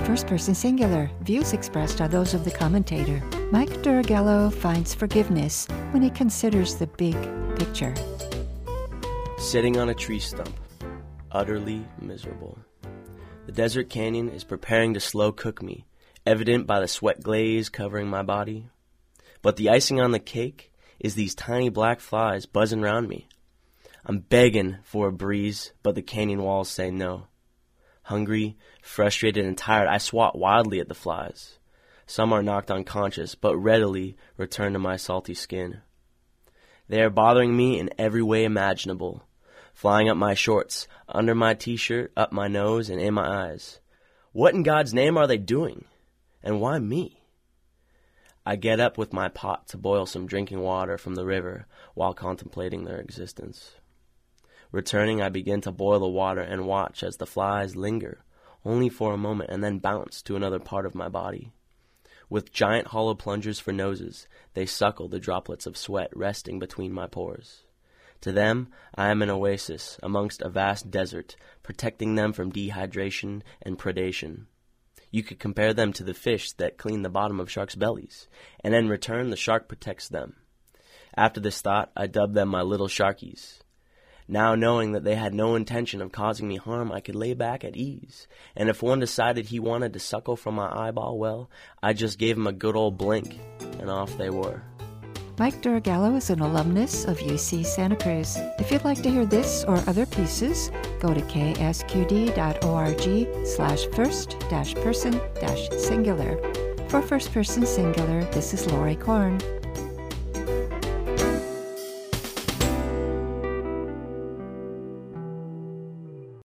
First person singular. Views expressed are those of the commentator. Mike Duragello finds forgiveness when he considers the big picture. Sitting on a tree stump, utterly miserable. The desert canyon is preparing to slow cook me, evident by the sweat glaze covering my body. But the icing on the cake is these tiny black flies buzzing around me. I'm begging for a breeze, but the canyon walls say no. Hungry, frustrated, and tired, I swat wildly at the flies. Some are knocked unconscious, but readily return to my salty skin. They are bothering me in every way imaginable, flying up my shorts, under my t-shirt, up my nose, and in my eyes. What in God's name are they doing? And why me? I get up with my pot to boil some drinking water from the river while contemplating their existence. Returning, I begin to boil the water and watch as the flies linger, only for a moment, and then bounce to another part of my body. With giant hollow plungers for noses, they suckle the droplets of sweat resting between my pores. To them, I am an oasis amongst a vast desert, protecting them from dehydration and predation. You could compare them to the fish that clean the bottom of sharks' bellies, and in return the shark protects them. After this thought, I dubbed them my little sharkies. Now knowing that they had no intention of causing me harm, I could lay back at ease, and if one decided he wanted to suckle from my eyeball, well, I just gave him a good old blink, and off they were. Mike Duragello is an alumnus of UC Santa Cruz. If you'd like to hear this or other pieces, go to ksqd.org/first-person-singular. For First Person Singular, this is Lori Korn.